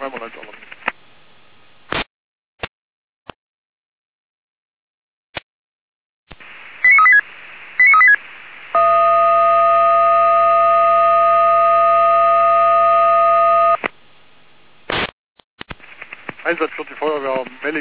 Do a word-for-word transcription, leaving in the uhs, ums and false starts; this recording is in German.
zweimal eins Alarm. Einsatz für die Feuerwehr Melli.